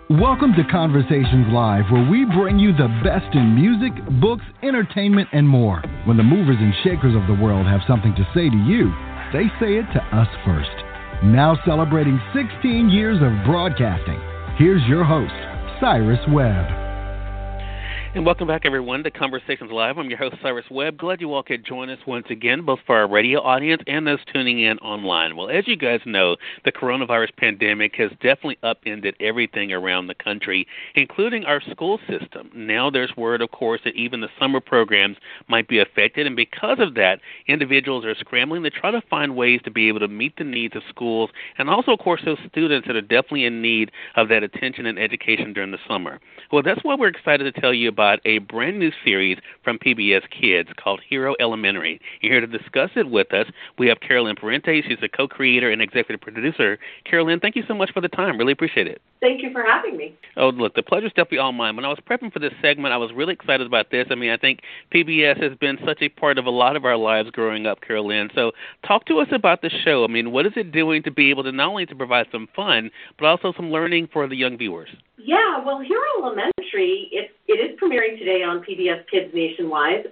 Welcome to Conversations Live, where we bring you the best in music, books, entertainment, and more. When the movers and shakers of the world have something to say to you, they say it to us first. Now celebrating 16 years of broadcasting, here's your host, Cyrus Webb. And welcome back, everyone, to Conversations Live. I'm your host, Cyrus Webb. Glad you all could join us once again, both for our radio audience and those tuning in online. Well, as you guys know, the coronavirus pandemic has definitely upended everything around the country, including our school system. Now there's word, of course, that even the summer programs might be affected, and because of that, individuals are scrambling to try to find ways to be able to meet the needs of schools and also, of course, those students that are definitely in need of that attention and education during the summer. Well, that's why we're excited to tell you about a brand new series from PBS Kids called Hero Elementary. And here to discuss it with us, we have Carolyn Parente. She's the co-creator and executive producer. Carolyn, thank you so much for the time. Really appreciate it. Thank you for having me. Oh, look, the pleasure's definitely all mine. When I was prepping for this segment, I was really excited about this. I mean, I think PBS has been such a part of a lot of our lives growing up, Carolyn. So talk to us about the show. I mean, what is it doing to be able to not only to provide some fun, but also some learning for the young viewers? Yeah, well, Hero Elementary, it is premiering today on PBS Kids nationwide,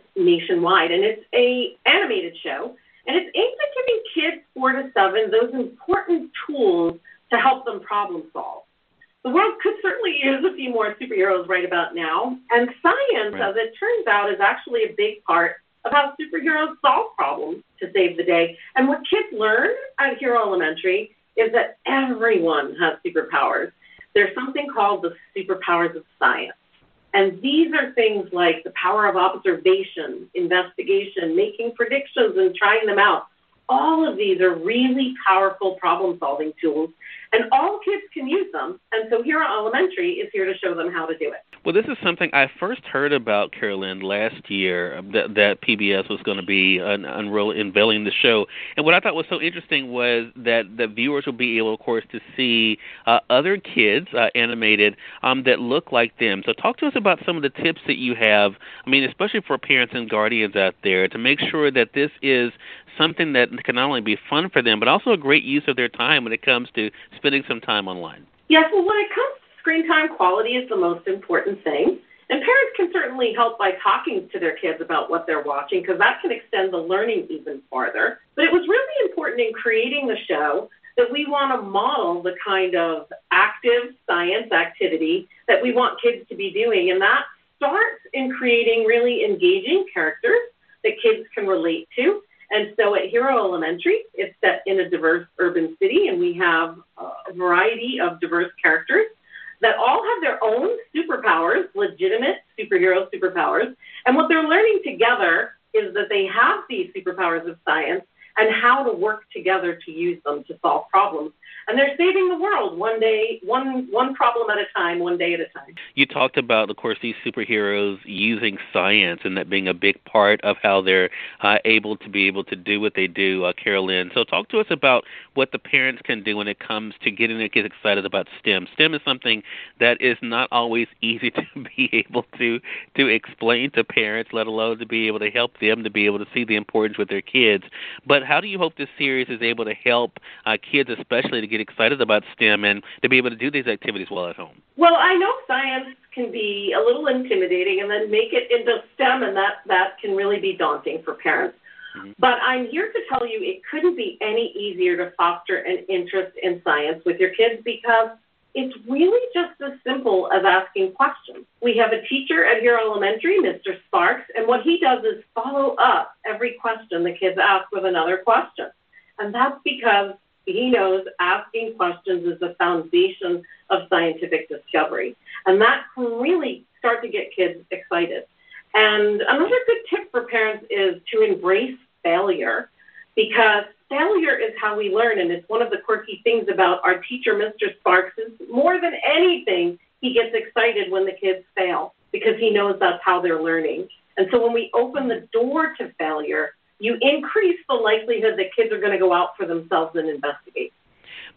and it's a animated show, and it's aimed at giving kids 4 to 7 those important tools to help them problem solve. The world could certainly use a few more superheroes right about now, and science, as it turns out, is actually a big part of how superheroes solve problems to save the day. And what kids learn at Hero Elementary is that everyone has superpowers. There's something called the superpowers of science. And these are things like the power of observation, investigation, making predictions and trying them out. All of these are really powerful problem-solving tools, and all kids can use them. And so Hero Elementary is here to show them how to do it. Well, this is something I first heard about, Carolyn, last year, that PBS was going to be unveiling the show. And what I thought was so interesting was that the viewers will be able, of course, to see other kids animated that look like them. So talk to us about some of the tips that you have, I mean, especially for parents and guardians out there, to make sure that this is something that can not only be fun for them, but also a great use of their time when it comes to spending some time online. Yes, well, when it comes to screen time, quality is the most important thing. And parents can certainly help by talking to their kids about what they're watching, because that can extend the learning even farther. But it was really important in creating the show that we want to model the kind of active science activity that we want kids to be doing. And that starts in creating really engaging characters that kids can relate to. And so at Hero Elementary, it's set in a diverse urban city, and we have a variety of diverse characters that all have their own superpowers, legitimate superhero superpowers. And what they're learning together is that they have these superpowers of science and how to work together to use them to solve problems. And they're saving the world one day, one problem at a time, one day at a time. You talked about, of course, these superheroes using science and that being a big part of how they're able to do what they do, Carolyn. So talk to us about what the parents can do when it comes to getting their kids excited about STEM. STEM is something that is not always easy to be able to explain to parents, let alone to be able to help them to be able to see the importance with their kids. But how do you hope this series is able to help kids, especially to get excited about STEM and to be able to do these activities while at home? Well, I know science can be a little intimidating, and then make it into STEM, and that can really be daunting for parents. Mm-hmm. But I'm here to tell you it couldn't be any easier to foster an interest in science with your kids, because it's really just as simple as asking questions. We have a teacher at Hero Elementary, Mr. Sparks, and what he does is follow up every question the kids ask with another question. And that's because he knows asking questions is the foundation of scientific discovery. And that can really start to get kids excited. And another good tip for parents is to embrace failure, because failure is how we learn. And it's one of the quirky things about our teacher, Mr. Sparks, is more than anything, he gets excited when the kids fail, because he knows that's how they're learning. And so when we open the door to failure, you increase the likelihood that kids are going to go out for themselves and investigate.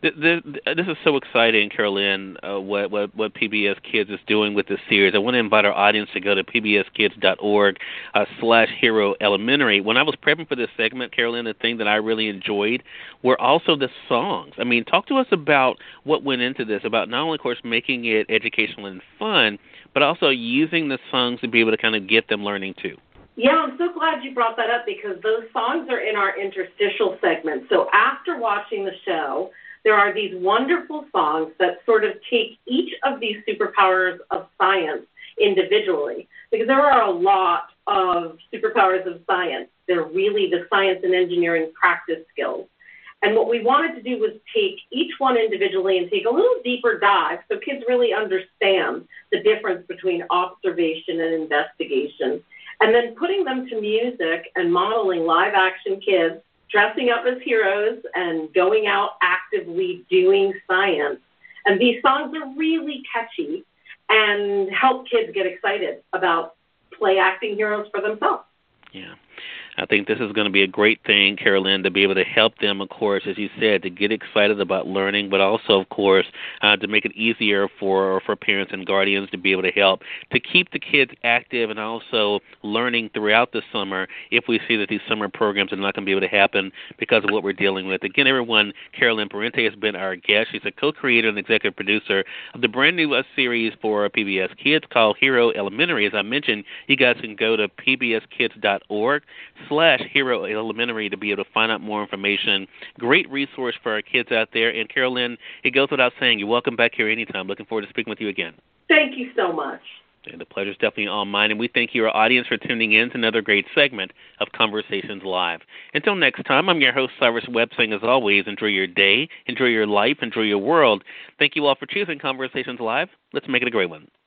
This is so exciting, Carolyn, what PBS Kids is doing with this series. I want to invite our audience to go to pbskids.org/Hero Elementary. When I was prepping for this segment, Carolyn, the thing that I really enjoyed were also the songs. I mean, talk to us about what went into this, about not only, of course, making it educational and fun, but also using the songs to be able to kind of get them learning too. Yeah, I'm so glad you brought that up because those songs are in our interstitial segment. So after watching the show, there are these wonderful songs that sort of take each of these superpowers of science individually, because there are a lot of superpowers of science. They're really the science and engineering practice skills. And what we wanted to do was take each one individually and take a little deeper dive so kids really understand the difference between observation and investigation. And then putting them to music and modeling live action kids dressing up as heroes and going out actively doing science. And these songs are really catchy and help kids get excited about play acting heroes for themselves. Yeah. I think this is going to be a great thing, Carolyn, to be able to help them, of course, as you said, to get excited about learning, but also, of course, to make it easier for parents and guardians to be able to help to keep the kids active and also learning throughout the summer if we see that these summer programs are not going to be able to happen because of what we're dealing with. Again, everyone, Carolyn Parente has been our guest. She's a co-creator and executive producer of the brand new series for PBS Kids called Hero Elementary. As I mentioned, you guys can go to pbskids.org/Hero Elementary to be able to find out more information. Great resource for our kids out there. And Carolyn, it goes without saying, you're welcome back here anytime. Looking forward to speaking with you again. Thank you so much. And the pleasure is definitely all mine, and we thank you, our audience, for tuning in to another great segment of Conversations Live. Until next time, I'm your host, Cyrus Webb, saying, as always, enjoy your day, enjoy your life, enjoy your world. Thank you all for choosing Conversations Live. Let's make it a great one.